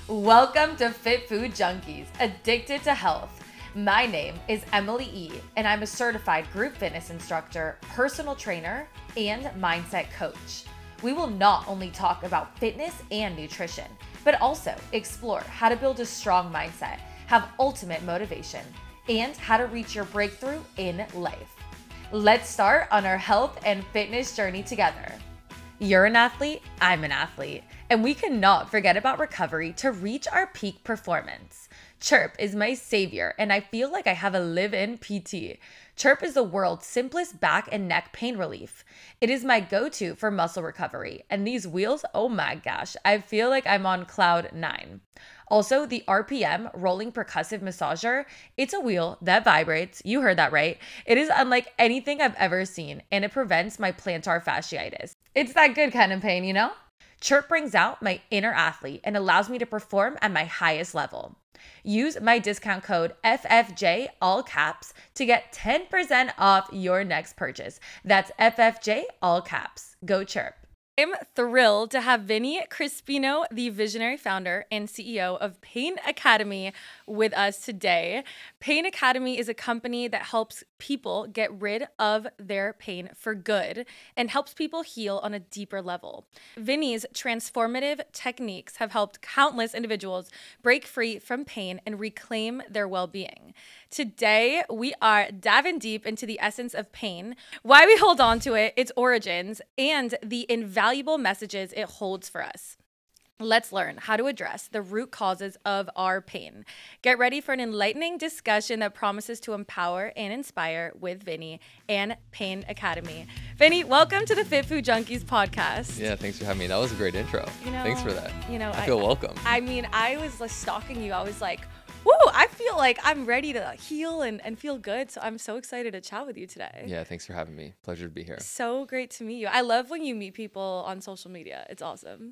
Welcome to Fit Food Junkies, Addicted to Health. My name is Emily E., and I'm a certified group fitness instructor, personal trainer, and mindset coach. We will not only talk about fitness and nutrition, but also explore how to build a strong mindset, have ultimate motivation, and how to reach your breakthrough in life. Let's start on our health and fitness journey together. You're an athlete, I'm an athlete, and we cannot forget about recovery to reach our peak performance. Chirp is my savior, and I feel like I have a live-in PT. Chirp is the world's simplest back and neck pain relief. It is my go-to for muscle recovery, and these wheels, oh my gosh, I feel like I'm on cloud 9. Also, the RPM rolling percussive massager, it's a wheel that vibrates. You heard that right. It is unlike anything I've ever seen, and it prevents my plantar fasciitis. It's that good kind of pain, you know? Chirp brings out my inner athlete and allows me to perform at my highest level. Use my discount code FFJ, all caps, to get 10% off your next purchase. That's FFJ, all caps. Go Chirp. I'm thrilled to have Vinny Crispino, the visionary founder and CEO of Pain Academy, with us today. Pain Academy is a company that helps people get rid of their pain for good and helps people heal on a deeper level. Vinny's transformative techniques have helped countless individuals break free from pain and reclaim their well-being. Today, we are diving deep into the essence of pain, why we hold on to it, its origins, and the invaluable messages it holds for us. Let's learn how to address the root causes of our pain. Get ready for an enlightening discussion that promises to empower and inspire with Vinny and Pain Academy. Vinny, welcome to the Fit Food Junkies podcast. Yeah, thanks for having me. That was a great intro. Thanks for that. I feel welcome. I mean, I was like stalking you. I was like, woo, I feel like I'm ready to heal and feel good. So I'm so excited to chat with you today. Yeah, thanks for having me. Pleasure to be here. So great to meet you. I love when you meet people on social media. It's awesome.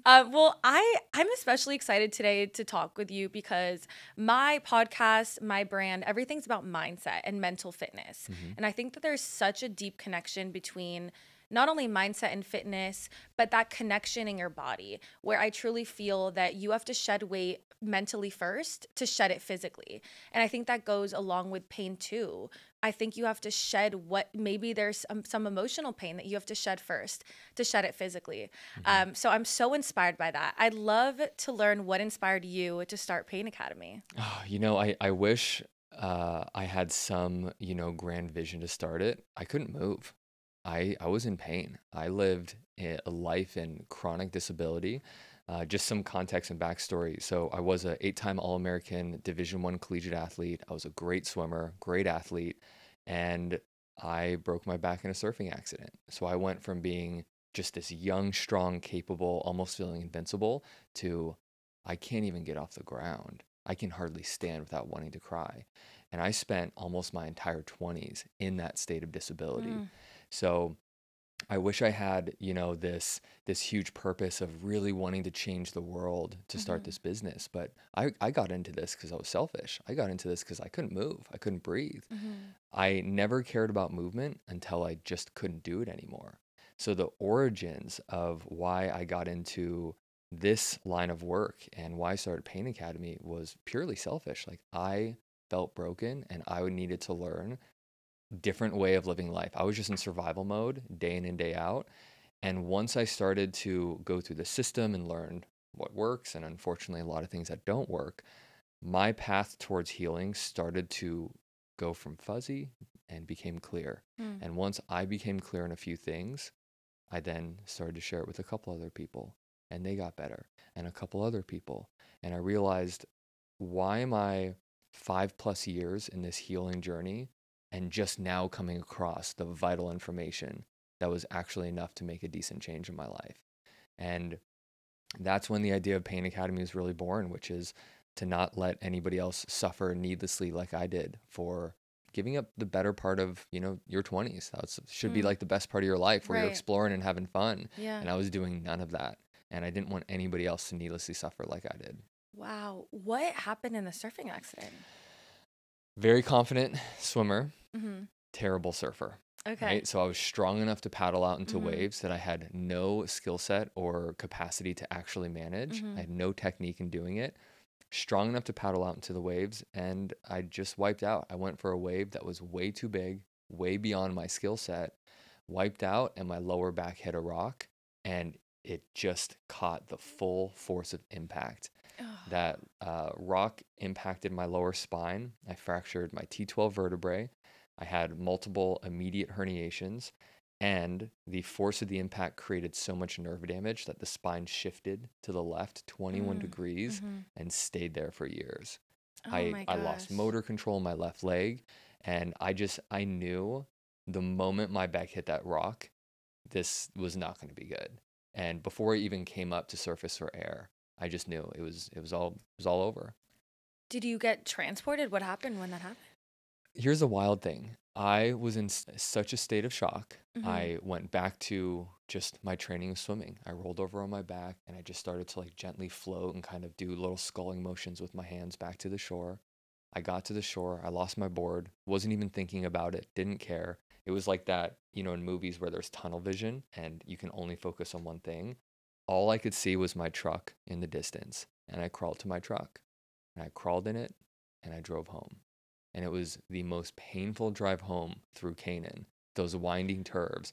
I'm especially excited today to talk with you because my podcast, my brand, everything's about mindset and mental fitness. And I think that there's such a deep connection between not only mindset and fitness, but that connection in your body where I truly feel that you have to shed weight mentally first to shed it physically. And I think that goes along with pain too. I think you have to shed maybe there's some emotional pain that you have to shed first to shed it physically. So I'm so inspired by that. I'd love to learn what inspired you to start Pain Academy. I wish I had some, grand vision to start it. I couldn't move. I was in pain. I lived a life in chronic disability. Just some context and backstory. So I was an 8-time All-American Division I collegiate athlete. I was a great swimmer, great athlete, and I broke my back in a surfing accident. So I went from being just this young, strong, capable, almost feeling invincible to I can't even get off the ground. I can hardly stand without wanting to cry. And I spent almost my entire 20s in that state of disability. So I wish I had, this huge purpose of really wanting to change the world to start this business. But I got into this because I was selfish. I got into this because I couldn't move. I couldn't breathe. I never cared about movement until I just couldn't do it anymore. So the origins of why I got into this line of work and why I started Pain Academy was purely selfish. Like I felt broken and I needed to learn different way of living life. I was just in survival mode day in and day out. And once I started to go through the system and learn what works, and unfortunately a lot of things that don't work, my path towards healing started to go from fuzzy and became clear. And once I became clear on a few things, I then started to share it with a couple other people and they got better, and a couple other people. And I realized, why am I 5+ years in this healing journey and just now coming across the vital information that was actually enough to make a decent change in my life? And that's when the idea of Pain Academy was really born, which is to not let anybody else suffer needlessly like I did for giving up the better part of, your 20s. That should be like the best part of your life where you're exploring and having fun. Yeah. And I was doing none of that. And I didn't want anybody else to needlessly suffer like I did. Wow. What happened in the surfing accident? Very confident swimmer, terrible surfer. Okay. Right? So I was strong enough to paddle out into waves that I had no skill set or capacity to actually manage. I had no technique in doing it. strong enough to paddle out into the waves, and I just wiped out. I went for a wave that was way too big, way beyond my skill set, wiped out, and my lower back hit a rock, and it just caught the full force of impact. That rock impacted my lower spine. I fractured my T12 vertebrae. I had multiple immediate herniations, and the force of the impact created so much nerve damage that the spine shifted to the left 21 degrees and stayed there for years. Oh my I lost gosh. motor control in my left leg, and I knew the moment my back hit that rock, this was not going to be good. And before it even came up to surface for air, I just knew it was all over. Did you get transported? What happened when that happened? Here's the wild thing. I was in such a state of shock. Mhm. I went back to just my training of swimming. I rolled over on my back and I just started to like gently float and kind of do little sculling motions with my hands back to the shore. I got to the shore. I lost my board. Wasn't even thinking about it. Didn't care. It was like that, in movies where there's tunnel vision and you can only focus on one thing. All I could see was my truck in the distance. And I crawled to my truck and I crawled in it and I drove home. And it was the most painful drive home through Canaan. Those winding curves.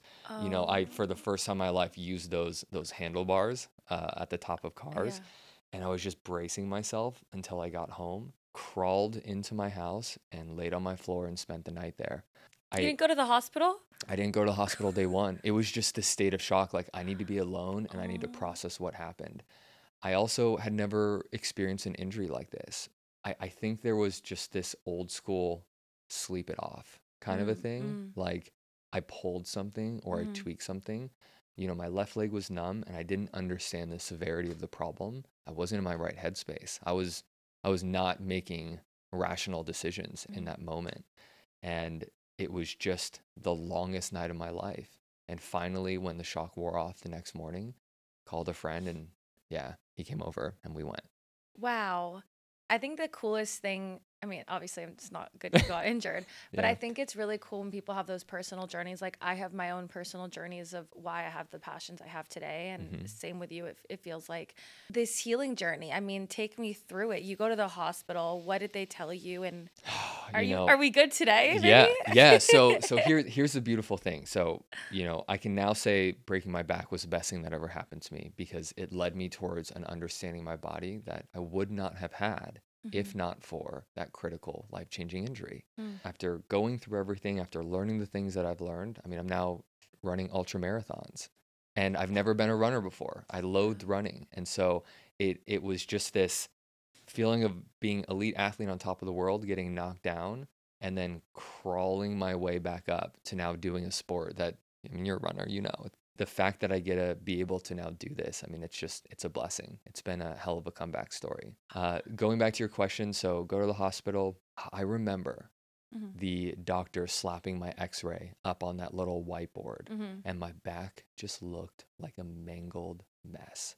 I for the first time in my life used those handlebars at the top of cars, and I was just bracing myself until I got home, crawled into my house, and laid on my floor and spent the night there. You I didn't go to the hospital? I didn't go to the hospital day one. It was just this state of shock. Like I need to be alone and I need to Oh. process what happened. I also had never experienced an injury like this. I think there was just this old school sleep it off kind of a thing. Like I pulled something or I tweaked something. My left leg was numb and I didn't understand the severity of the problem. I wasn't in my right headspace. I was not making rational decisions in that moment. And it was just the longest night of my life. And finally, when the shock wore off the next morning, called a friend and yeah, he came over and we went. Wow. I think the coolest thing, I mean, obviously it's not good you got injured, but I Yeah. think it's really cool when people have those personal journeys. Like I have my own personal journeys of why I have the passions I have today. And same with you. It feels like this healing journey. I mean, take me through it. You go to the hospital. What did they tell you? And are we good today? Yeah, maybe? yeah. So here's the beautiful thing. So, I can now say breaking my back was the best thing that ever happened to me because it led me towards an understanding my body that I would not have had if not for that critical life-changing injury. After going through everything, after learning the things that I've learned, I mean, I'm now running ultra marathons and I've never been a runner before. I loathed running. And so it was just this feeling of being elite athlete on top of the world, getting knocked down, and then crawling my way back up to now doing a sport that, I mean, you're a runner, the fact that I get to be able to now do this, I mean, it's a blessing. It's been a hell of a comeback story. Going back to your question, so go to the hospital. I remember the doctor slapping my x-ray up on that little whiteboard and my back just looked like a mangled mess.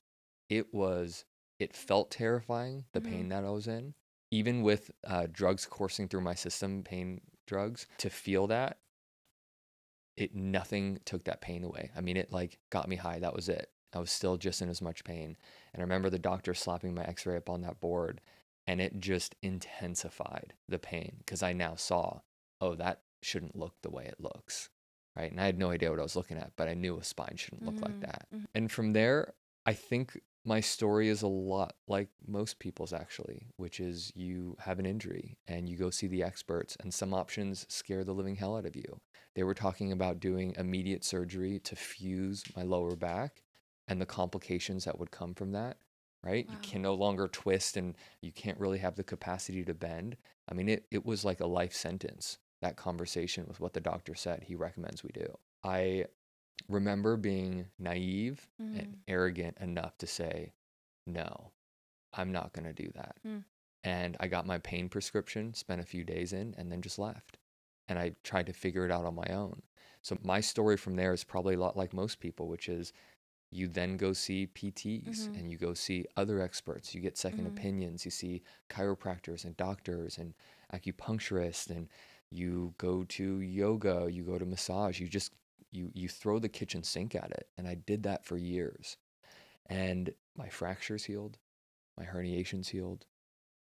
It felt terrifying, the pain that I was in, even with drugs coursing through my system, pain drugs, to feel that, nothing took that pain away. I mean, it like got me high. That was it. I was still just in as much pain. And I remember the doctor slapping my x-ray up on that board and it just intensified the pain because I now saw, oh, that shouldn't look the way it looks. Right. And I had no idea what I was looking at, but I knew a spine shouldn't look like that. And from there, I think my story is a lot like most people's actually, which is you have an injury and you go see the experts and some options scare the living hell out of you. They were talking about doing immediate surgery to fuse my lower back and the complications that would come from that, right? You can no longer twist and you can't really have the capacity to bend. I mean, it was like a life sentence, that conversation with what the doctor said he recommends we do. I remember being naive and arrogant enough to say, no, I'm not going to do that. And I got my pain prescription, spent a few days in, and then just left. And I tried to figure it out on my own. So my story from there is probably a lot like most people, which is you then go see PTs and you go see other experts. You get second opinions. You see chiropractors and doctors and acupuncturists, and you go to yoga, you go to massage. You throw the kitchen sink at it. And I did that for years. And my fractures healed, my herniations healed,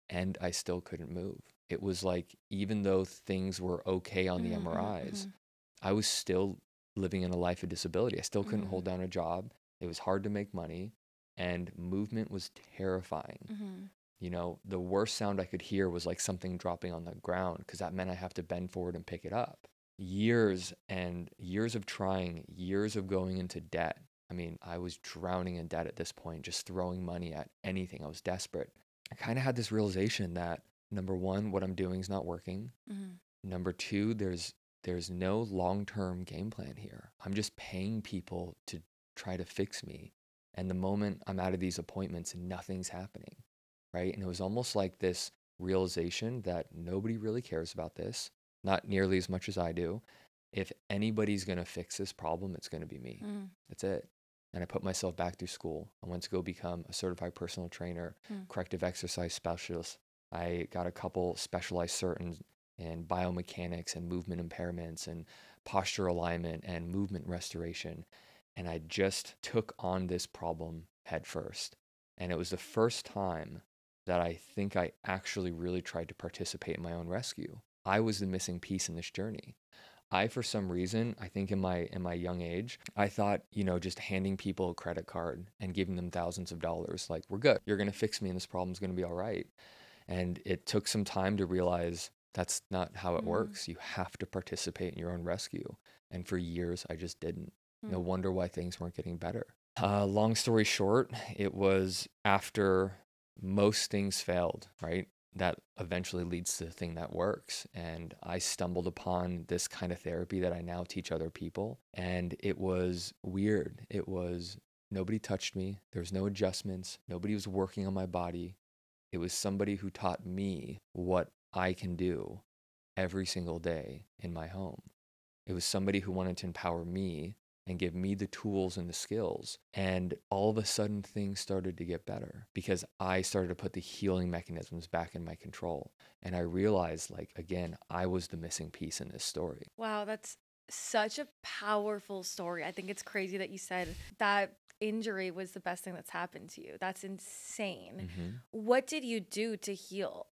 and I still couldn't move. It was like, even though things were okay on the MRIs, I was still living in a life of disability. I still couldn't hold down a job. It was hard to make money, and movement was terrifying. You know, the worst sound I could hear was like something dropping on the ground, because that meant I have to bend forward and pick it up. Years and years of trying, years of going into debt. I mean, I was drowning in debt at this point, just throwing money at anything. I was desperate. I kind of had this realization that, number one, what I'm doing is not working. Number two, there's no long-term game plan here. I'm just paying people to try to fix me. And the moment I'm out of these appointments, nothing's happening, right? And it was almost like this realization that nobody really cares about this, not nearly as much as I do. If anybody's going to fix this problem, it's going to be me. That's it. And I put myself back through school. I went to go become a certified personal trainer, corrective exercise specialist. I got a couple specialized certs in biomechanics and movement impairments and posture alignment and movement restoration. And I just took on this problem head first. And it was the first time that I think I actually really tried to participate in my own rescue. I was the missing piece in this journey. For some reason, I think in my young age, I thought, just handing people a credit card and giving them thousands of dollars, like, we're good. You're going to fix me and this problem's going to be all right. And it took some time to realize that's not how it works. You have to participate in your own rescue. And for years, I just didn't. No wonder why things weren't getting better. Long story short, it was after most things failed, right? That eventually leads to the thing that works. And I stumbled upon this kind of therapy that I now teach other people. And it was weird. It was, nobody touched me. There was no adjustments. Nobody was working on my body. It was somebody who taught me what I can do every single day in my home. It was somebody who wanted to empower me and give me the tools and the skills. And all of a sudden, things started to get better because I started to put the healing mechanisms back in my control. And I realized, again, I was the missing piece in this story. Wow, that's such a powerful story. I think it's crazy that you said that injury was the best thing that's happened to you. That's insane. What did you do to heal?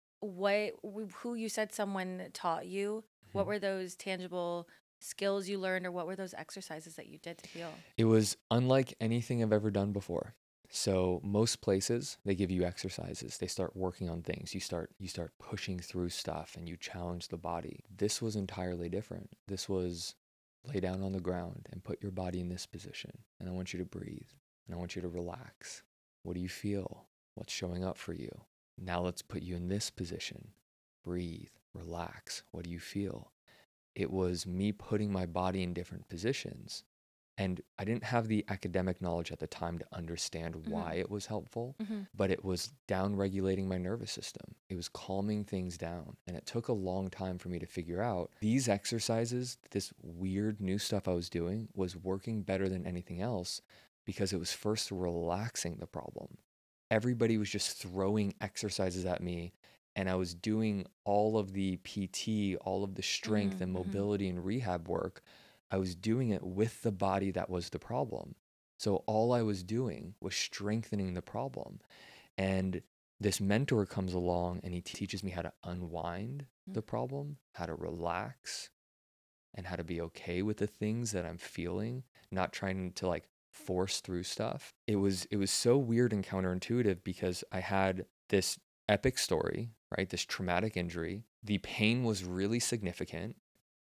Who you said someone taught you? What were those tangible skills you learned, or what were those exercises that you did to heal? It was unlike anything I've ever done before. So most places, they give you exercises. They start working on things. You start pushing through stuff and you challenge the body. This was entirely different. This was lay down on the ground and put your body in this position. And I want you to breathe. And I want you to relax. What do you feel? What's showing up for you? Now let's put you in this position. Breathe, relax. What do you feel? It was me putting my body in different positions. And I didn't have the academic knowledge at the time to understand why it was helpful, but it was down-regulating my nervous system. It was calming things down. And it took a long time for me to figure out these exercises, this weird new stuff I was doing, was working better than anything else because it was first relaxing the problem. Everybody was just throwing exercises at me. And I was doing all of the PT, all of the strength and mobility and rehab work. I was doing it with the body that was the problem. So all I was doing was strengthening the problem. And this mentor comes along and he teaches me how to unwind the problem, how to relax, and how to be okay with the things that I'm feeling, not trying to force through stuff. It was so weird and counterintuitive because I had this epic story, right? This traumatic injury. The pain was really significant.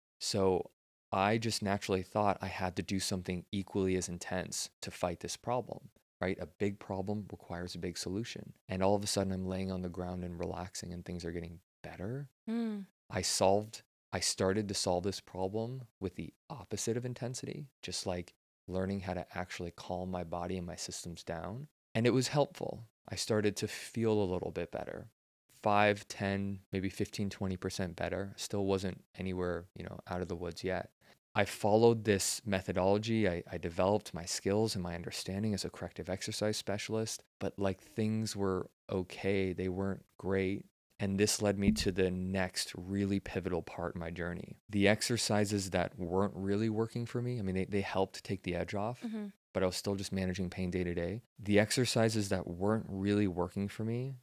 So I just naturally thought I had to do something equally as intense to fight this problem, right? A big problem requires a big solution. And all of a sudden I'm laying on the ground and relaxing and things are getting better. I started to solve this problem with the opposite of intensity, just learning how to actually calm my body and my systems down. And it was helpful. I started to feel a little bit better. 5, 10, maybe 15, 20% better. Still wasn't anywhere, out of the woods yet. I followed this methodology. I developed my skills and my understanding as a corrective exercise specialist, but things were okay. They weren't great. And this led me to the next really pivotal part in my journey. The exercises that weren't really working for me, they helped take the edge off, but I was still just managing pain day to day. The exercises that weren't really working for me,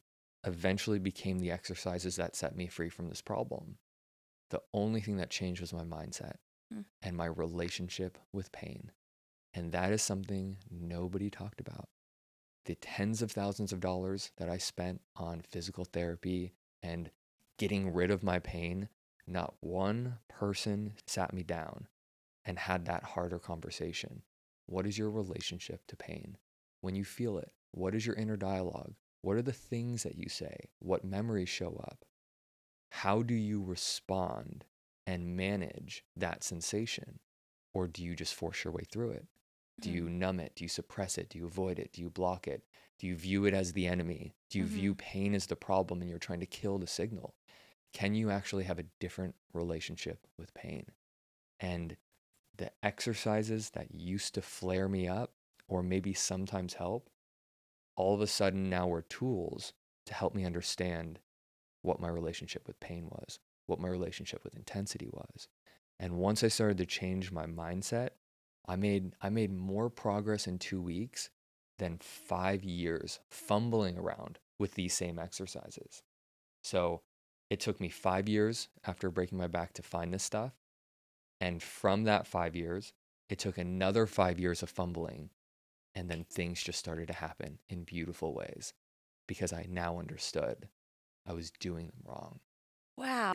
eventually became the exercises that set me free from this problem. The only thing that changed was my mindset and my relationship with pain. And that is something nobody talked about. The tens of thousands of dollars that I spent on physical therapy and getting rid of my pain, not one person sat me down and had that harder conversation. What is your relationship to pain? When you feel it, what is your inner dialogue? What are the things that you say? What memories show up? How do you respond and manage that sensation? Or do you just force your way through it? Do you numb it? Do you suppress it? Do you avoid it? Do you block it? Do you view it as the enemy? Do you view pain as the problem and you're trying to kill the signal? Can you actually have a different relationship with pain? And the exercises that used to flare me up or maybe sometimes help, all of a sudden now were tools to help me understand what my relationship with pain was, what my relationship with intensity was. And once I started to change my mindset, I made more progress in 2 weeks than 5 years fumbling around with these same exercises. So it took me 5 years after breaking my back to find this stuff. And from that 5 years, it took another 5 years of fumbling. And then things just started to happen in beautiful ways because I now understood I was doing them wrong. Wow.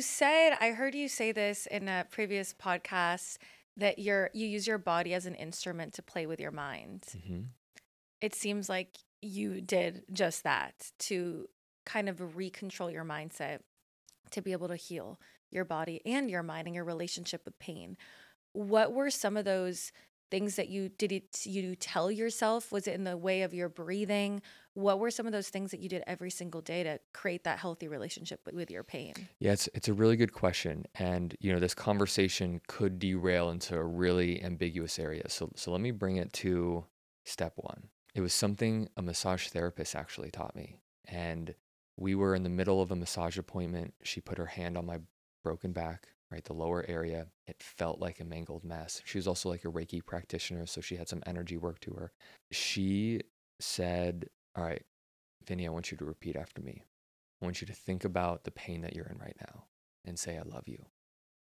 I heard you say this in a previous podcast, that you use your body as an instrument to play with your mind. It seems like you did just that, to kind of recontrol your mindset, to be able to heal your body and your mind and your relationship with pain. What were some of those things that you tell yourself? Was it in the way of your breathing? What were some of those things that you did every single day to create that healthy relationship with your pain? Yeah, it's a really good question. And, this conversation could derail into a really ambiguous area. So let me bring it to step one. It was something a massage therapist actually taught me. And we were in the middle of a massage appointment. She put her hand on my broken back, right, the lower area. It felt like a mangled mess. She was also like a Reiki practitioner, so she had some energy work to her. She said, all right, Vinny, I want you to repeat after me. I want you to think about the pain that you're in right now and say, I love you,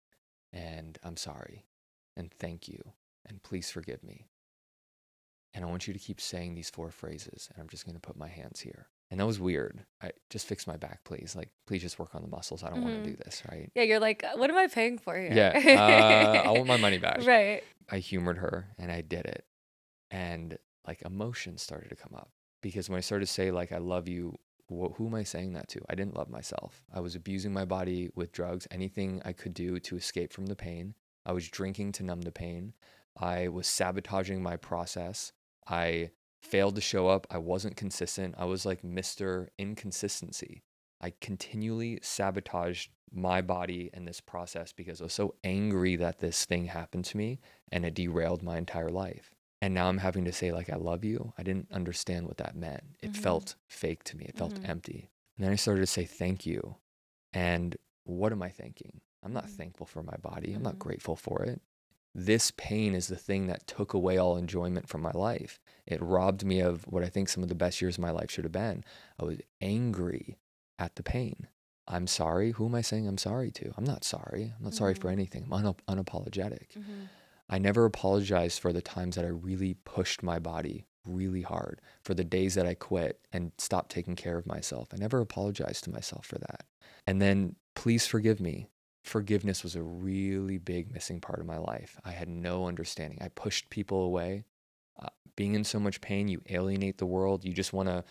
and I'm sorry, and thank you, and please forgive me. And I want you to keep saying these 4 phrases, and I'm just going to put my hands here. And that was weird. I just fix my back, please. Like, please just work on the muscles. I don't want to do this, right? Yeah, you're like, what am I paying for here? Yeah, I want my money back. Right. I humored her and I did it. And like emotions started to come up. Because when I started to say like, I love you, who am I saying that to? I didn't love myself. I was abusing my body with drugs, anything I could do to escape from the pain. I was drinking to numb the pain. I was sabotaging my process. I failed to show up. I wasn't consistent. I was like Mr. Inconsistency. I continually sabotaged my body and this process because I was so angry that this thing happened to me and it derailed my entire life. And now I'm having to say like, I love you. I didn't understand what that meant. It felt fake to me. It felt empty. And then I started to say thank you. And what am I thanking? I'm not thankful for my body. I'm not grateful for it. This pain is the thing that took away all enjoyment from my life. It robbed me of what I think some of the best years of my life should have been. I was angry at the pain. I'm sorry. Who am I saying I'm sorry to? I'm not sorry. I'm not sorry for anything. I'm unapologetic. I never apologized for the times that I really pushed my body really hard, for the days that I quit and stopped taking care of myself. I never apologized to myself for that. And then please forgive me. Forgiveness was a really big missing part of my life. I had no understanding. I pushed people away. Being in so much pain, you alienate the world. You just want to,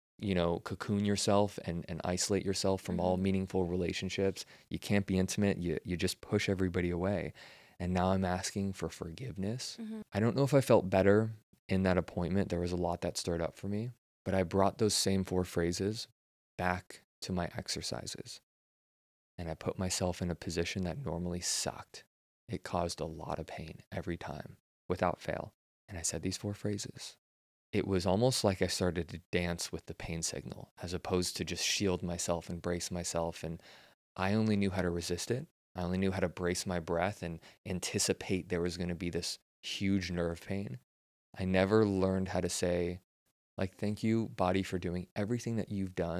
cocoon yourself and isolate yourself from all meaningful relationships. You can't be intimate. You just push everybody away. And now I'm asking for forgiveness. I don't know if I felt better in that appointment. There was a lot that stirred up for me, but I brought those same 4 phrases back to my exercises. And I put myself in a position that normally sucked. It caused a lot of pain every time, without fail. And I said these 4 phrases. It was almost like I started to dance with the pain signal, as opposed to just shield myself and brace myself. And I only knew how to resist it. I only knew how to brace my breath and anticipate there was going to be this huge nerve pain. I never learned how to say, like, thank you, body, for doing everything that you've done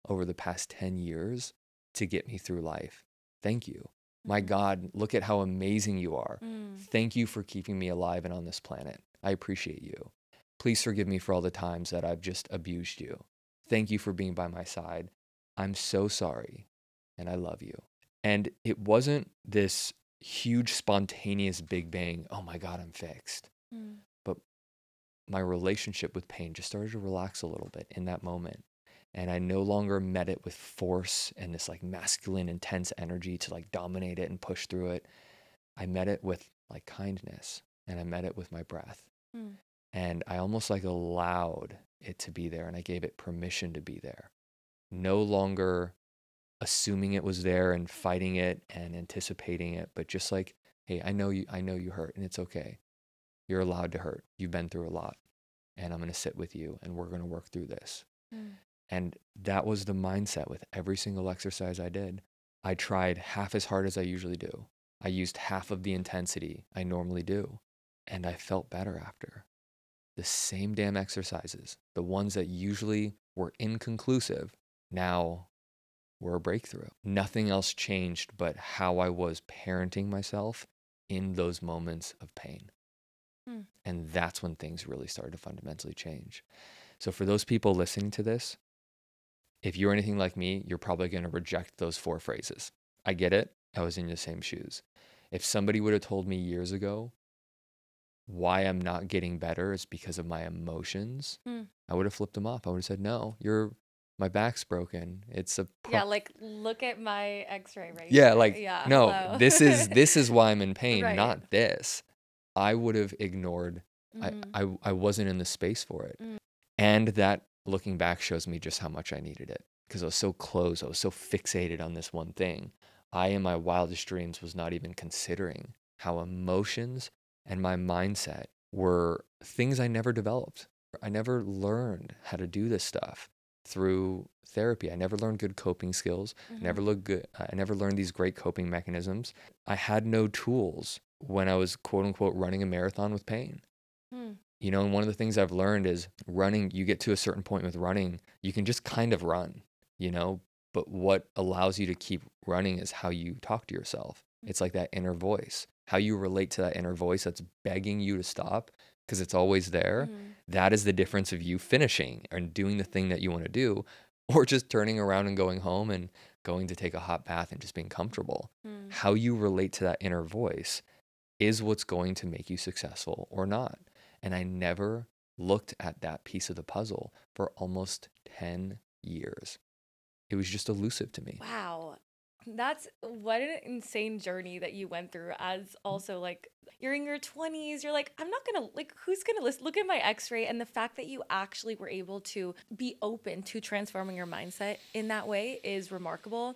over the past 10 years to get me through life. Thank you. My God, look at how amazing you are. Thank you for keeping me alive and on this planet. I appreciate you. Please forgive me for all the times that I've just abused you. Thank you for being by my side. I'm so sorry, and I love you. And it wasn't this huge, spontaneous big bang, oh my God, I'm fixed. But my relationship with pain just started to relax a little bit in that moment. And I no longer met it with force and this like masculine, intense energy to like dominate it and push through it. I met it with like kindness, and I met it with my breath. And I almost like allowed it to be there, and I gave it permission to be there. No longer assuming it was there and fighting it and anticipating it, but just like, hey, I know you hurt, and it's okay. You're allowed to hurt. You've been through a lot, and I'm going to sit with you, and we're going to work through this. And that was the mindset with every single exercise I did. I tried half as hard as I usually do. I used half of the intensity I normally do, and I felt better after. The same damn exercises, the ones that usually were inconclusive, now were a breakthrough. Nothing else changed but how I was parenting myself in those moments of pain. And that's when things really started to fundamentally change. So for those people listening to this, if you're anything like me, you're probably going to reject those 4 phrases. I get it. I was in the same shoes. If somebody would have told me years ago why I'm not getting better is because of my emotions, I would have flipped them off. I would have said, no, my back's broken. It's yeah, like look at my x-ray right yeah, here. like, Yeah, no, hello. this is why I'm in pain, Right. not this. I would have ignored. I wasn't in the space for it. And that, looking back, shows me just how much I needed it, because I was so close. I was so fixated on this one thing. I, in my wildest dreams, was not even considering how emotions and my mindset were things I never developed. I never learned how to do this stuff through therapy. I never learned good coping skills. I never learned these great coping mechanisms. I had no tools when I was, quote unquote, running a marathon with pain. You know, and one of the things I've learned is running, you get to a certain point with running, you can just kind of run, you know, but what allows you to keep running is how you talk to yourself. It's like that inner voice, how you relate to that inner voice that's begging you to stop because it's always there. That is the difference of you finishing and doing the thing that you want to do, or just turning around and going home and going to take a hot bath and just being comfortable. How you relate to that inner voice is what's going to make you successful or not. And I never looked at that piece of the puzzle for almost 10 years. It was just elusive to me. Wow. That's what an insane journey that you went through. As also, like, you're in your 20s, you're like, I'm not gonna, like, who's gonna listen? Look at my x-ray. And the fact that you actually were able to be open to transforming your mindset in that way is remarkable.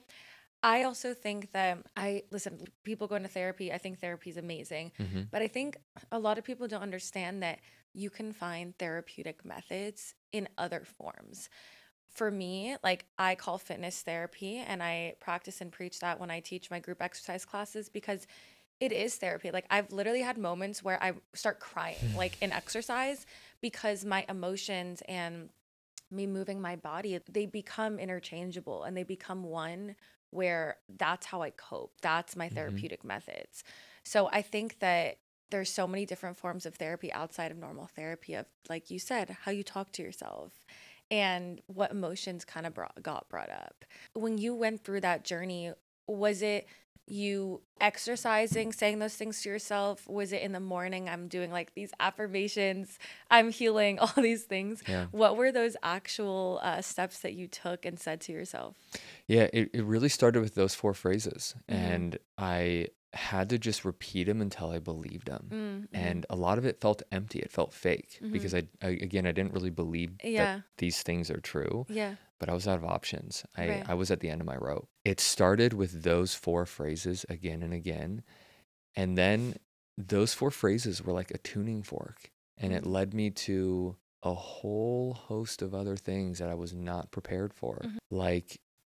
I also think that listen, people going to therapy, I think therapy is amazing. But I think a lot of people don't understand that you can find therapeutic methods in other forms. For me, like, I call fitness therapy, and I practice and preach that when I teach my group exercise classes, because it is therapy. Like, I've literally had moments where I start crying, like in exercise, because my emotions and me moving my body, they become interchangeable and they become one, where that's how I cope. That's my therapeutic methods. So I think that there's so many different forms of therapy outside of normal therapy, of, like you said, how you talk to yourself and what emotions kind of got brought up. When you went through that journey, was it you exercising, saying those things to yourself? Was it in the morning, I'm doing like these affirmations, I'm healing, all these things? Yeah. What were those actual steps that you took and said to yourself? Yeah, it really started with those 4 phrases. And I had to just repeat them until I believed them. And a lot of it felt empty. It felt fake because I didn't really believe that these things are true. Yeah. But I was out of options. Right. I was at the end of my rope. It started with those 4 phrases again and again. And then those 4 phrases were like a tuning fork. And it led me to a whole host of other things that I was not prepared for. Like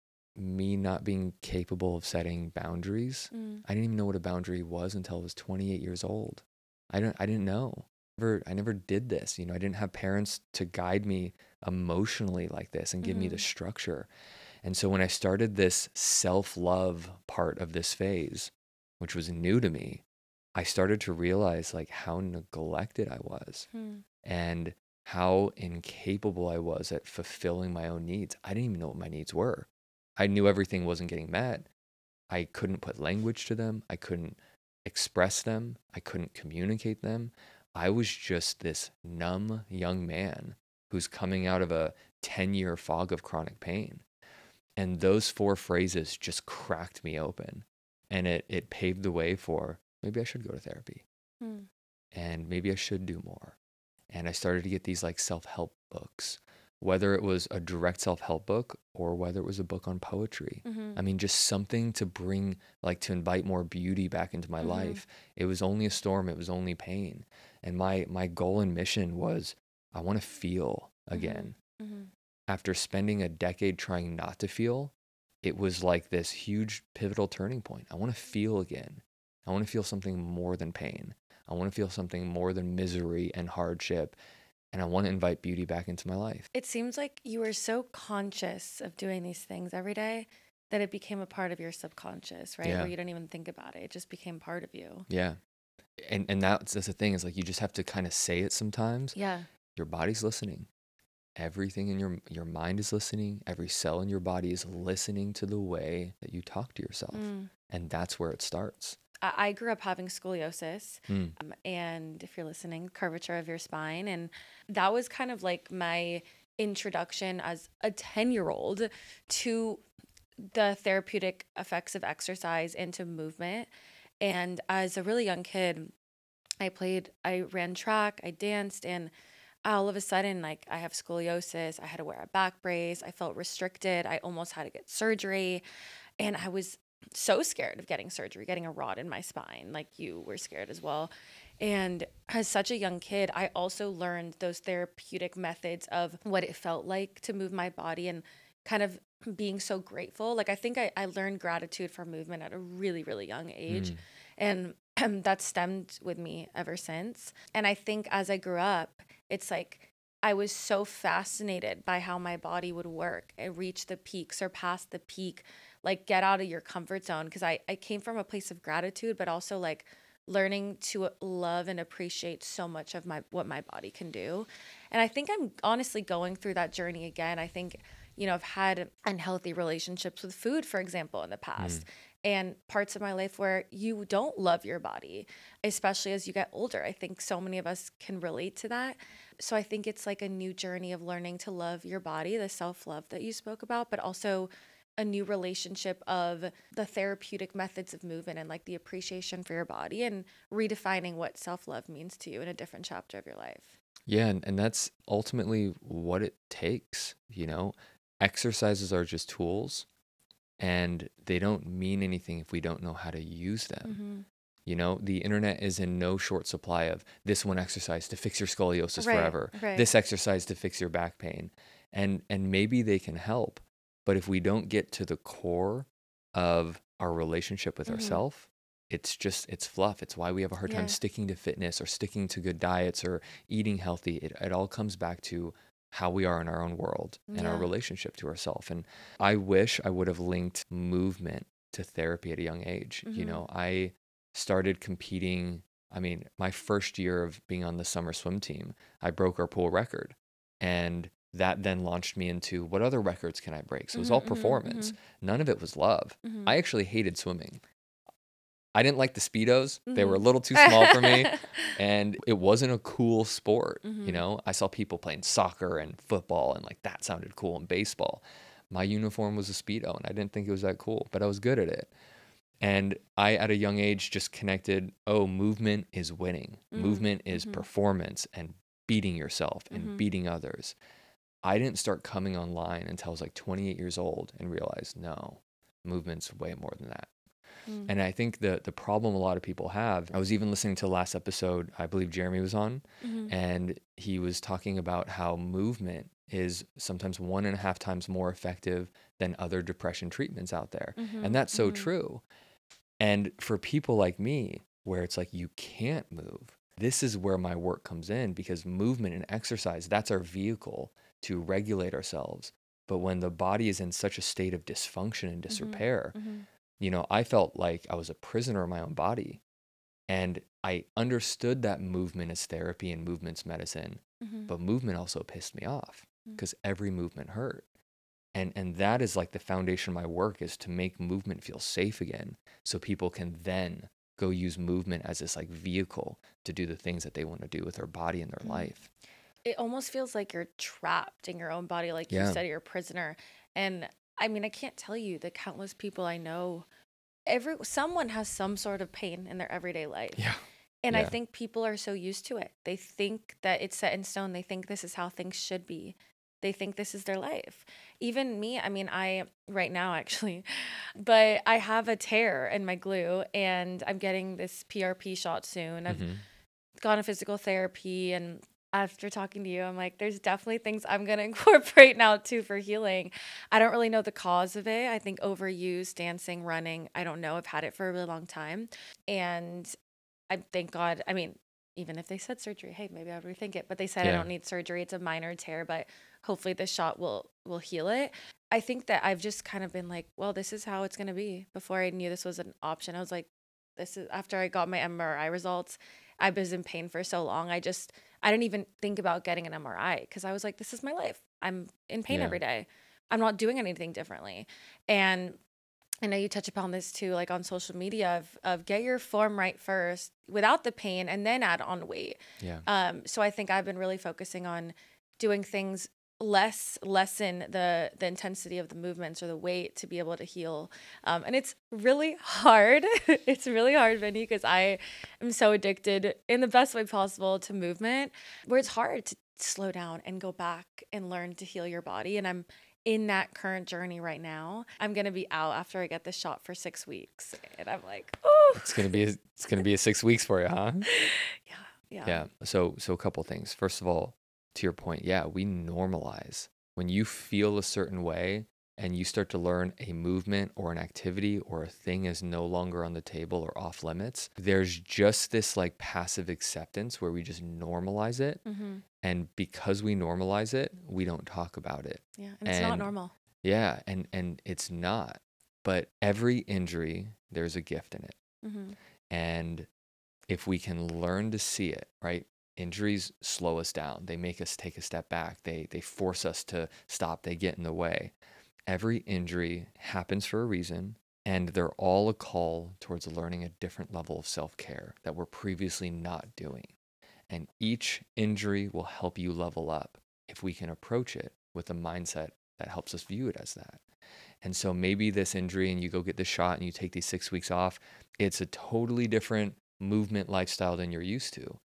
me not being capable of setting boundaries. I didn't even know what a boundary was until I was 28 years old. I didn't know. never did this. I didn't have parents to guide me emotionally like this and give me the structure. And so when I started this self-love part of this phase, which was new to me, I started to realize like how neglected I was and how incapable I was at fulfilling my own needs. I didn't even know what my needs were. I knew everything wasn't getting met. I couldn't put language to them. I couldn't express them. I couldn't communicate them. I was just this numb young man who's coming out of a 10-year fog of chronic pain. And those 4 phrases just cracked me open. And it paved the way for maybe I should go to therapy. And maybe I should do more. And I started to get these like self-help books, whether it was a direct self-help book or whether it was a book on poetry. I mean, just something to bring, like to invite more beauty back into my life. It was only a storm. It was only pain. And my goal and mission was I want to feel again. After spending a decade trying not to feel, it was like this huge pivotal turning point. I want to feel again. I want to feel something more than pain. I want to feel something more than misery and hardship. And I want to invite beauty back into my life. It seems like you were so conscious of doing these things every day that it became a part of your subconscious, right? Yeah. Where you didn't even think about it. It just became part of you. Yeah. And that's the thing is like you just have to kind of say it sometimes. Yeah. Your body's listening. Everything in your mind is listening. Every cell in your body is listening to the way that you talk to yourself. And that's where it starts. I grew up having scoliosis, and if you're listening, curvature of your spine. And that was kind of like my introduction as a 10-year-old to the therapeutic effects of exercise and to movement. And as a really young kid, I ran track, I danced, and all of a sudden, like I have scoliosis, I had to wear a back brace, I felt restricted, I almost had to get surgery. And I was so scared of getting surgery, getting a rod in my spine, like you were scared as well. And as such a young kid, I also learned those therapeutic methods of what it felt like to move my body and kind of being so grateful. Like I think I learned gratitude for movement at a really, really young age. And that stemmed with me ever since. And I think as I grew up, it's like I was so fascinated by how my body would work and reach the peak, surpass the peak, like get out of your comfort zone. Because I came from a place of gratitude, but also like learning to love and appreciate so much of what my body can do. And I think I'm honestly going through that journey again. I think, I've had unhealthy relationships with food, for example, in the past. And parts of my life where you don't love your body, especially as you get older. I think so many of us can relate to that. So I think it's like a new journey of learning to love your body, the self-love that you spoke about, but also a new relationship of the therapeutic methods of movement and like the appreciation for your body and redefining what self-love means to you in a different chapter of your life. Yeah, and that's ultimately what it takes, Exercises are just tools. And they don't mean anything if we don't know how to use them. The internet is in no short supply of this one exercise to fix your scoliosis forever, this exercise to fix your back pain. And maybe they can help. But if we don't get to the core of our relationship with ourselves, it's fluff. It's why we have a hard time sticking to fitness or sticking to good diets or eating healthy. It all comes back to how we are in our own world and our relationship to ourselves. And I wish I would have linked movement to therapy at a young age. I started competing. I mean, my first year of being on the summer swim team, I broke our pool record. And that then launched me into what other records can I break? So it was all performance. None of it was love. I actually hated swimming. I didn't like the Speedos. They were a little too small for me. And it wasn't a cool sport. I saw people playing soccer and football and like that sounded cool, and baseball. My uniform was a Speedo and I didn't think it was that cool, but I was good at it. And I, at a young age, just connected, movement is winning. Movement is performance and beating yourself and beating others. I didn't start coming online until I was like 28 years old and realized, no, movement's way more than that. And I think the problem a lot of people have, I was even listening to the last episode, I believe Jeremy was on, and he was talking about how movement is sometimes 1.5 times more effective than other depression treatments out there. And that's so true. And for people like me, where it's like you can't move, This is where my work comes in, because movement and exercise, that's our vehicle to regulate ourselves. But when the body is in such a state of dysfunction and disrepair, I felt like I was a prisoner of my own body. And I understood that movement is therapy and movement's medicine, but movement also pissed me off because every movement hurt. And that is like the foundation of my work, is to make movement feel safe again, so people can then go use movement as this like vehicle to do the things that they want to do with their body and their life. It almost feels like you're trapped in your own body, like you said, you're a prisoner. And I mean, I can't tell you the countless people I know, someone has some sort of pain in their everyday life. Yeah. And I think people are so used to it. They think that it's set in stone. They think this is how things should be. They think this is their life. Even me, I mean, right now actually, but I have a tear in my glue and I'm getting this PRP shot soon. I've gone to physical therapy, and after talking to you, I'm like, there's definitely things I'm going to incorporate now too for healing. I don't really know the cause of it. I think overuse, dancing, running. I don't know. I've had it for a really long time. And I thank God. I mean, even if they said surgery, hey, maybe I would rethink it. But they said I don't need surgery. It's a minor tear, but hopefully this shot will heal it. I think that I've just kind of been like, well, this is how it's going to be. Before I knew this was an option, I was like, after I got my MRI results, I was in pain for so long. I didn't even think about getting an MRI because I was like, this is my life. I'm in pain every day. I'm not doing anything differently. And I know you touch upon this too, like on social media, of get your form right first without the pain and then add on weight. Yeah. So I think I've been really focusing on doing things lessen the intensity of the movements or the weight to be able to heal. And it's really hard. It's really hard, Vinny, because I am so addicted in the best way possible to movement, where it's hard to slow down and go back and learn to heal your body. And I'm in that current journey right now. I'm going to be out after I get this shot for 6 weeks. And I'm like, oh, It's going to be a 6 weeks for you, huh? Yeah. So a couple things. First of all, to your point, we normalize. When you feel a certain way and you start to learn a movement or an activity or a thing is no longer on the table or off limits, there's just this like passive acceptance where we just normalize it. And because we normalize it, we don't talk about it. Yeah. And it's not normal. Yeah. And it's not. But every injury, there's a gift in it. And if we can learn to see it, right? Injuries slow us down. They make us take a step back. They force us to stop. They get in the way. Every injury happens for a reason, and they're all a call towards learning a different level of self-care that we're previously not doing. And each injury will help you level up if we can approach it with a mindset that helps us view it as that. And so maybe this injury, and you go get the shot and you take these 6 weeks off, it's a totally different movement lifestyle than you're used to.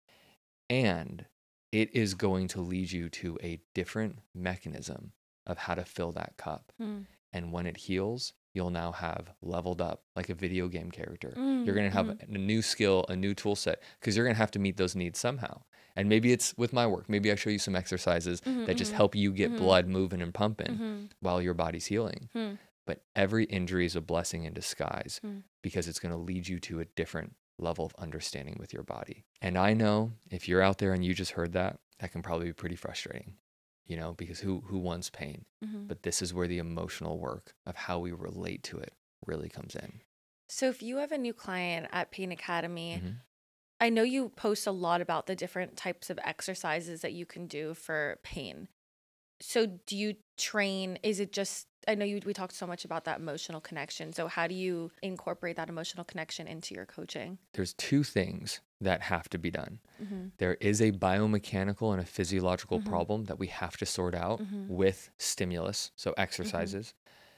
And it is going to lead you to a different mechanism of how to fill that cup. And when it heals, you'll now have leveled up like a video game character. You're going to have a new skill, a new tool set, because you're going to have to meet those needs somehow. And maybe it's with my work. Maybe I show you some exercises that just help you get blood moving and pumping while your body's healing. But every injury is a blessing in disguise because it's going to lead you to a different level of understanding with your body. And I know if you're out there and you just heard that can probably be pretty frustrating, because who wants pain? But this is where the emotional work of how we relate to it really comes in. So if you have a new client at Pain Academy, I know you post a lot about the different types of exercises that you can do for pain. So do you train, is it just, I know we talked so much about that emotional connection. So how do you incorporate that emotional connection into your coaching? There's two things that have to be done. There is a biomechanical and a physiological problem that we have to sort out with stimulus, so exercises.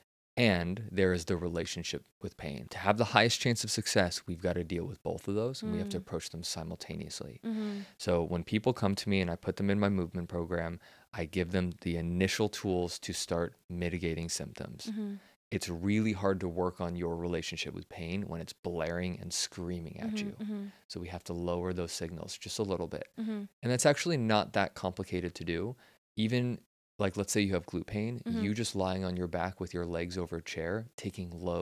And there is the relationship with pain. To have the highest chance of success, we've got to deal with both of those, and we have to approach them simultaneously. So when people come to me and I put them in my movement program, I give them the initial tools to start mitigating symptoms. It's really hard to work on your relationship with pain when it's blaring and screaming at you. So we have to lower those signals just a little bit. And that's actually not that complicated to do. Even like, let's say you have glute pain, you just lying on your back with your legs over a chair, taking load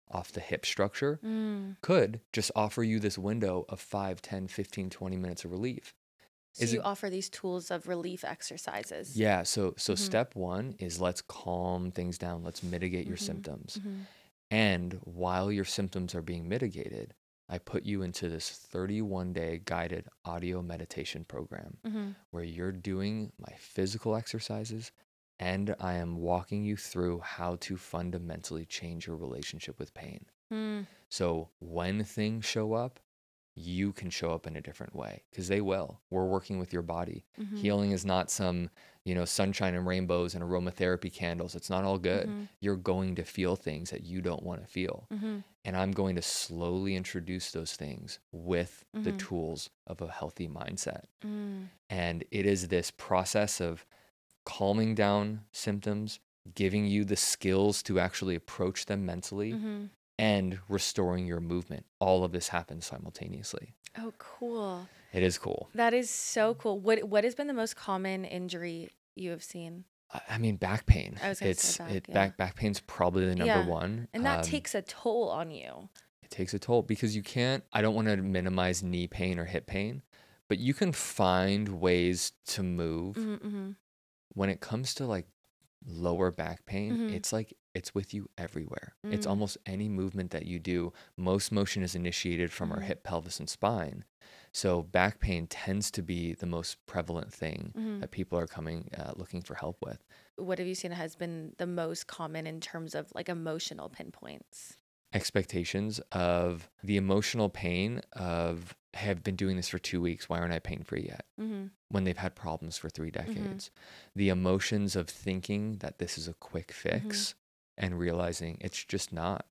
off the hip structure could just offer you this window of 5, 10, 15, 20 minutes of relief. So you offer these tools of relief exercises. Yeah. So step one is let's calm things down. Let's mitigate your symptoms. And while your symptoms are being mitigated, I put you into this 31-day guided audio meditation program where you're doing my physical exercises and I am walking you through how to fundamentally change your relationship with pain. So when things show up, you can show up in a different way because they will. We're working with your body. Healing is not some, sunshine and rainbows and aromatherapy candles. It's not all good. You're going to feel things that you don't want to feel. And I'm going to slowly introduce those things with the tools of a healthy mindset. And it is this process of calming down symptoms, giving you the skills to actually approach them mentally, and restoring your movement. All of this happens simultaneously. Oh, cool. It is cool. That is so cool. What has been the most common injury you have seen? I mean, back pain. I was going to say back. Back pain's probably the number one. And that takes a toll on you. It takes a toll because I don't want to minimize knee pain or hip pain, but you can find ways to move. When it comes to like lower back pain, it's with you everywhere. It's almost any movement that you do. Most motion is initiated from our hip, pelvis, and spine. So back pain tends to be the most prevalent thing that people are coming looking for help with. What have you seen has been the most common in terms of like emotional pinpoints? Expectations of the emotional pain of, hey, I've been doing this for 2 weeks. Why aren't I pain-free yet? When they've had problems for 3 decades. The emotions of thinking that this is a quick fix and realizing it's just not.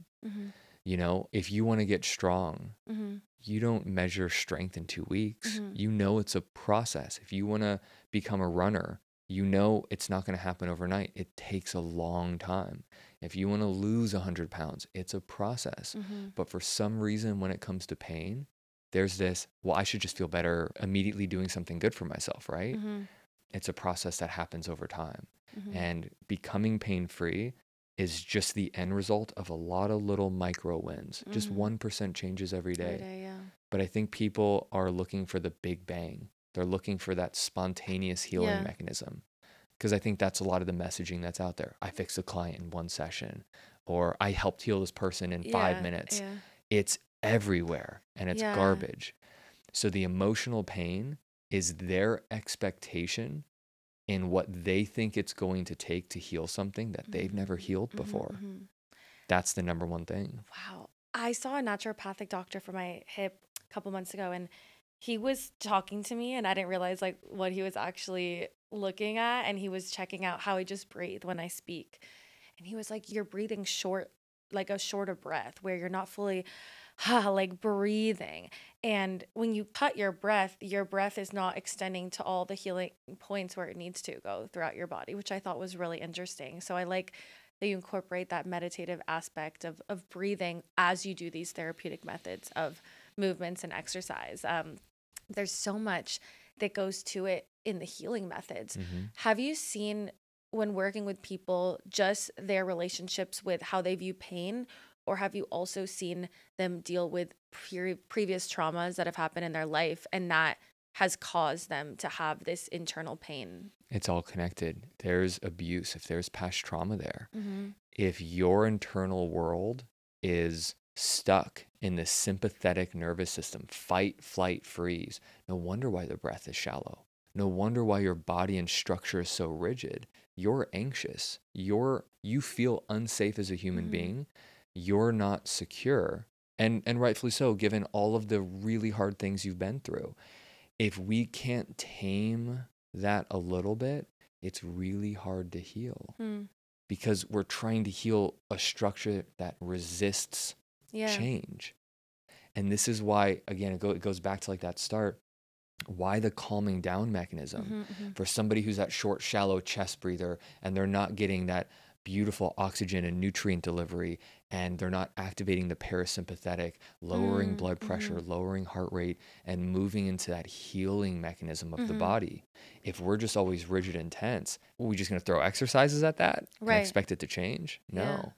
If you want to get strong, you don't measure strength in 2 weeks. It's a process. If you want to become a runner, it's not going to happen overnight. It takes a long time. If you want to lose 100 pounds, it's a process. But for some reason, when it comes to pain, there's this, well, I should just feel better immediately doing something good for myself, right? It's a process that happens over time. And becoming pain-free is just the end result of a lot of little micro wins. Just 1% changes every day. But I think people are looking for the big bang. They're looking for that spontaneous healing mechanism. Because I think that's a lot of the messaging that's out there. I fixed a client in 1 session, or I helped heal this person in 5 minutes. It's everywhere and it's garbage. So the emotional pain is their expectation in what they think it's going to take to heal something that they've never healed before. That's the number one thing. Wow. I saw a naturopathic doctor for my hip a couple months ago, and he was talking to me and I didn't realize like what he was actually looking at. And he was checking out how I just breathe when I speak. And he was like, you're breathing short, like a shorter breath where you're not fully like breathing. And when you cut your breath is not extending to all the healing points where it needs to go throughout your body, which I thought was really interesting. So I like that you incorporate that meditative aspect of breathing as you do these therapeutic methods of movements and exercise. There's so much that goes to it in the healing methods. Have you seen, when working with people, just their relationships with how they view pain, or have you also seen them deal with previous traumas that have happened in their life and that has caused them to have this internal pain? It's all connected. There's abuse. If there's past trauma there, if your internal world is stuck in the sympathetic nervous system, fight, flight, freeze, no wonder why the breath is shallow. No wonder why your body and structure is so rigid. You're anxious. You feel unsafe as a human being. You're not secure. And rightfully so, given all of the really hard things you've been through. If we can't tame that a little bit, it's really hard to heal. Because we're trying to heal a structure that resists change. And this is why, again, it goes back to like that start, why the calming down mechanism for somebody who's that short, shallow chest breather and they're not getting that beautiful oxygen and nutrient delivery, and they're not activating the parasympathetic, lowering blood pressure, lowering heart rate, and moving into that healing mechanism of the body. If we're just always rigid and tense, are we just going to throw exercises at that and expect it to change? No.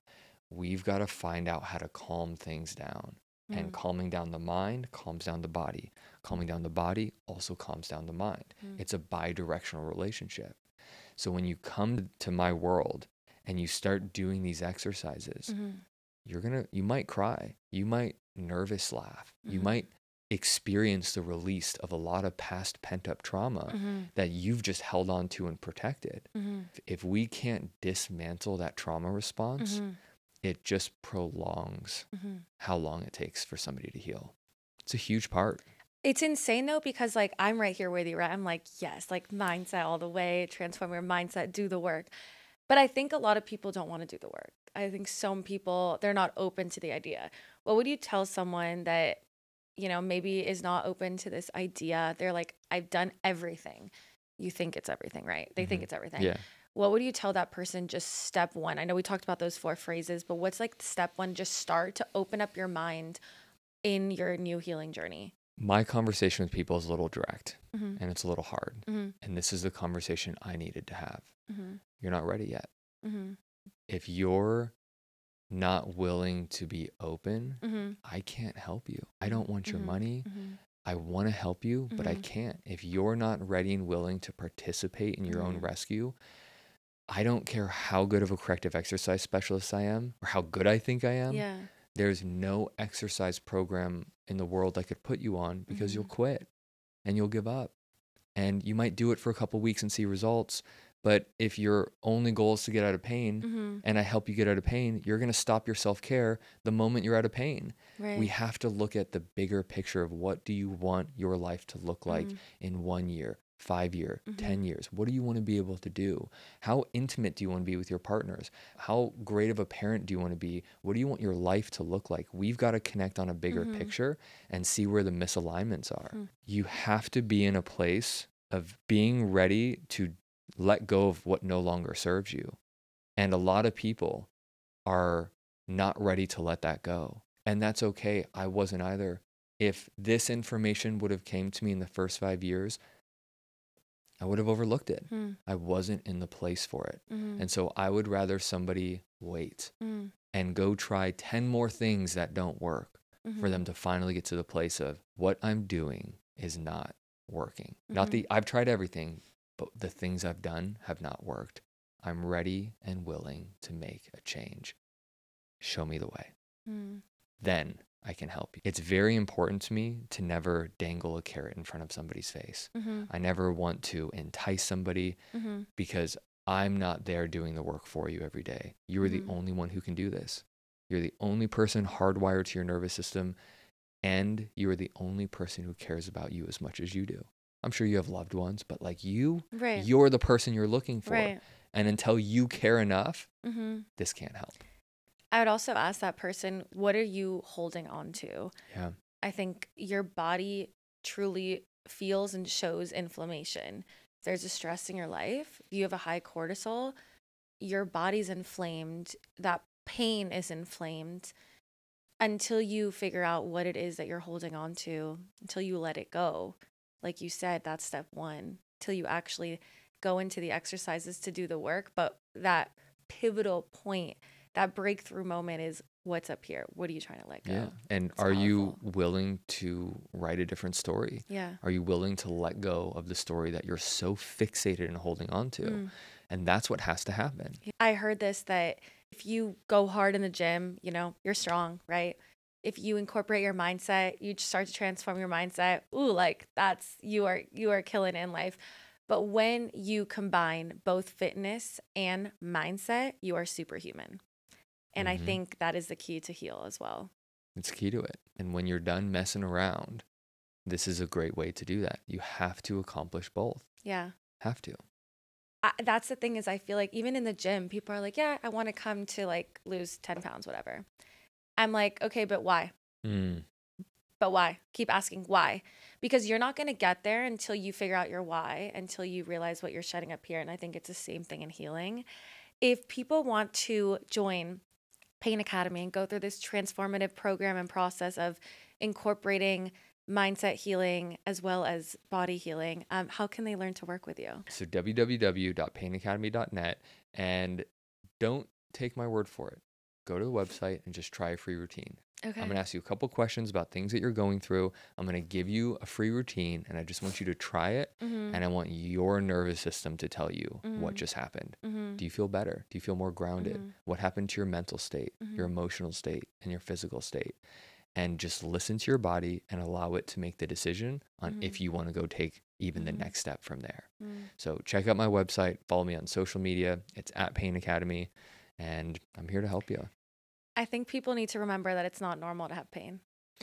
we've got to find out how to calm things down. And calming down the mind calms down the body. Calming down the body also calms down the mind. It's a bi-directional relationship. So when you come to my world and you start doing these exercises, you might cry. You might nervous laugh. You might experience the release of a lot of past pent-up trauma that you've just held on to and protected. If we can't dismantle that trauma response, it just prolongs how long it takes for somebody to heal. It's a huge part. It's insane though, because like I'm right here with you, right? I'm like, yes, like mindset all the way, transform your mindset, do the work. But I think a lot of people don't want to do the work. I think some people, they're not open to the idea. What would you tell someone that, you know, maybe is not open to this idea? They're like, I've done everything. You think it's everything, right? They think it's everything. Yeah. What would you tell that person, just step one? I know we talked about those 4 phrases, but what's like step one? Just start to open up your mind in your new healing journey. My conversation with people is a little direct and it's a little hard. And this is the conversation I needed to have. You're not ready yet. If you're not willing to be open, I can't help you. I don't want your money. I want to help you, but I can't. If you're not ready and willing to participate in your own rescue, I don't care how good of a corrective exercise specialist I am or how good I think I am. Yeah. There's no exercise program in the world I could put you on because you'll quit and you'll give up. And you might do it for a couple weeks and see results. But if your only goal is to get out of pain and I help you get out of pain, you're going to stop your self-care the moment you're out of pain. Right. We have to look at the bigger picture of what do you want your life to look like in 1 year, 5 years, 10 years? What do you want to be able to do? How intimate do you want to be with your partners? How great of a parent do you want to be? What do you want your life to look like? We've got to connect on a bigger picture and see where the misalignments are. You have to be in a place of being ready to let go of what no longer serves you. And a lot of people are not ready to let that go. And that's okay. I wasn't either. If this information would have came to me in the first 5 years, I would have overlooked it. I wasn't in the place for it. And so I would rather somebody wait and go try 10 more things that don't work for them to finally get to the place of what I'm doing is not working. Not the, I've tried everything, but the things I've done have not worked. I'm ready and willing to make a change. Show me the way. Then I can help you. It's very important to me to never dangle a carrot in front of somebody's face. I never want to entice somebody because I'm not there doing the work for you every day. You are the only one who can do this. You're the only person hardwired to your nervous system, and you are the only person who cares about you as much as you do. I'm sure you have loved ones, but like you, you're the person you're looking for. And until you care enough, this can't help. I would also ask that person, what are you holding on to? Yeah. I think your body truly feels and shows inflammation. If there's a stress in your life, if you have a high cortisol, your body's inflamed, that pain is inflamed. Until you figure out what it is that you're holding on to, until you let it go. Like you said, that's step one, till you actually go into the exercises to do the work. But that pivotal point, that breakthrough moment is what's up here. What are you trying to let go? Yeah. And it's you willing to write a different story? Yeah. Are you willing to let go of the story that you're so fixated and holding on to? And that's what has to happen. I heard this, that if you go hard in the gym, you know, you're strong, right? If you incorporate your mindset, you start to transform your mindset. Ooh, like that's, you are killing it in life. But when you combine both fitness and mindset, you are superhuman. And I think that is the key to heal as well. It's key to it. And when you're done messing around, this is a great way to do that. You have to accomplish both. Yeah. Have to. That's the thing, is I feel like even in the gym, people are like, yeah, I want to come to like lose 10 pounds, whatever. I'm like, okay, but why? But why? Keep asking why. Because you're not going to get there until you figure out your why, until you realize what you're shutting up here. And I think it's the same thing in healing. If people want to join Pain Academy and go through this transformative program and process of incorporating mindset healing as well as body healing, how can they learn to work with you? So www.painacademy.net, and don't take my word for it. go to the website and just try a free routine. Okay. I'm going to ask you a couple questions about things that you're going through. I'm going to give you a free routine, and I just want you to try it. And I want your nervous system to tell you what just happened. Do you feel better? Do you feel more grounded? What happened to your mental state, your emotional state, and your physical state? And just listen to your body and allow it to make the decision on if you want to go take even the next step from there. So check out my website, follow me on social media. It's at Pain Academy, and I'm here to help you. I think people need to remember that it's not normal to have pain.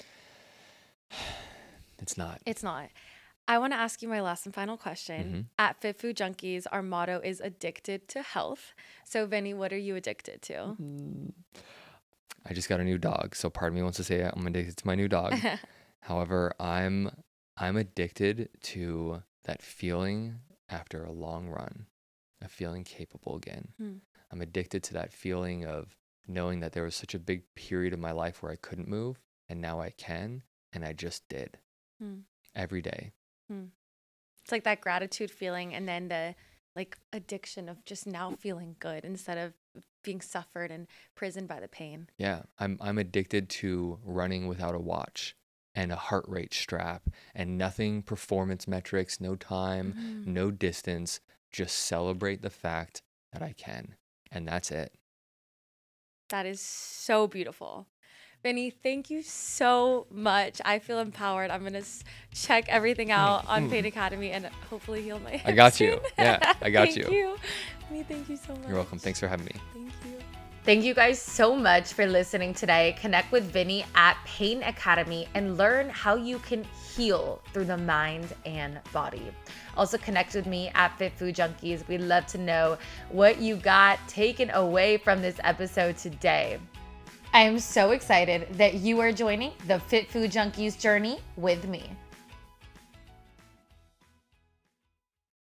It's not. It's not. I want to ask you my last and final question. At Fit Food Junkies, our motto is addicted to health. So Vinny, what are you addicted to? I just got a new dog, so part of me wants to say I'm addicted to my new dog. However, I'm addicted to that feeling after a long run, of feeling capable again. I'm addicted to that feeling of knowing that there was such a big period of my life where I couldn't move, and now I can, and I just did every day. It's like that gratitude feeling, and then the like addiction of just now feeling good instead of being suffered and imprisoned by the pain. Yeah, I'm addicted to running without a watch and a heart rate strap and nothing performance metrics, no time, no distance, just celebrate the fact that I can. And that's it. That is so beautiful. Vinny, thank you so much. I feel empowered. I'm going to check everything out on Pain Academy and hopefully heal my hips. I got you. Yeah, I got you. Thank you. Vinny, thank you so much. You're welcome. Thanks for having me. Thank you. Thank you guys so much for listening today. Connect with Vinny at Pain Academy and learn how you can heal through the mind and body. Also connect with me at Fit Food Junkies. We'd love to know what you got taken away from this episode today. I am so excited that you are joining the Fit Food Junkies journey with me.